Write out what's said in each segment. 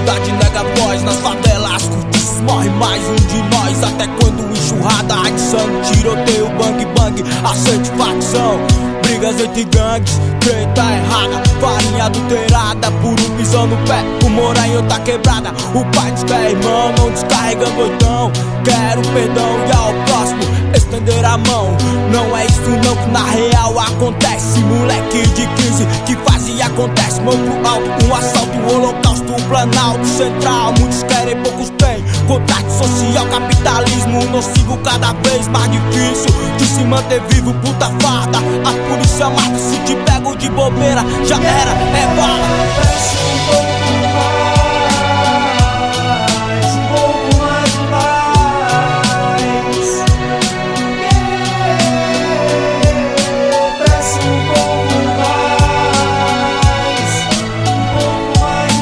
sociedade nega a voz. Nas favelas cortiços morre mais um de nós. Até quando enxurrada, adiçando tiroteio, bang bang, aceite facção. Brigas entre gangues, treta errada, farinha adulterada, puro pisão no pé, o moranho tá quebrada. O pai diz que é irmão, não descarrega botão. Quero perdão e ao próximo estender a mão. Não é isso não que na real acontece. Moleque de 15 que faz e acontece. Mão pro alto, um assalto, um holocausto, um planalto central. Muitos querem, poucos têm. Contrato social, capitalismo nocivo, cada vez mais difícil de se manter vivo, puta farda. A polícia mata, se te pego de bobeira, já era, é bala. Peço um pouco mais de paz. Peço um pouco mais de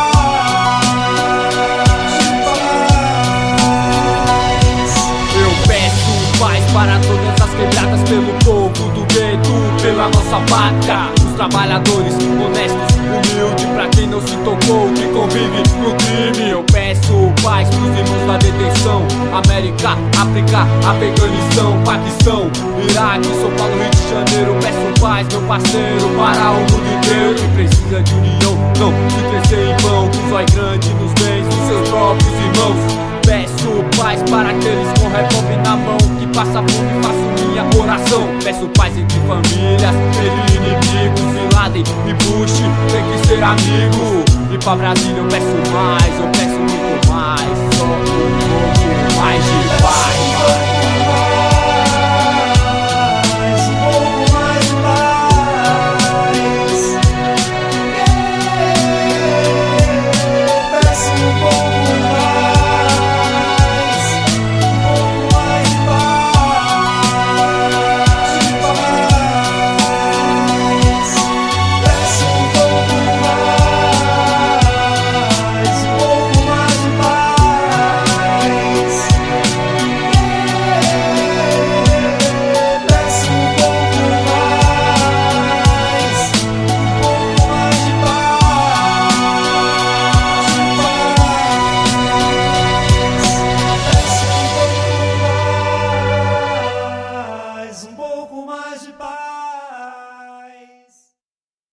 paz. Eu peço paz para todas as quebradas, pelo povo do gueto, pela nossa pátria. Os trabalhadores honestos, humilde pra quem não se tocou, que convive no crime. Eu peço paz pros irmãos da detenção, América, África, Afeganistão, Paquistão, Iraque, São Paulo, Rio de Janeiro. Peço paz, meu parceiro, para o mundo inteiro, que precisa de união, não se crescer em vão, que zói grande nos bens dos seus próprios irmãos. Peço paz para aqueles com revólver na mão, que passa fome, faço minha oração. Peço paz entre famílias, entre inimigos, Bin Laden e Bush, tem que ser amigo. E pra Brasília eu peço mais, eu peço muito mais, só um pouco mais de paz. Um pouco mais de paz.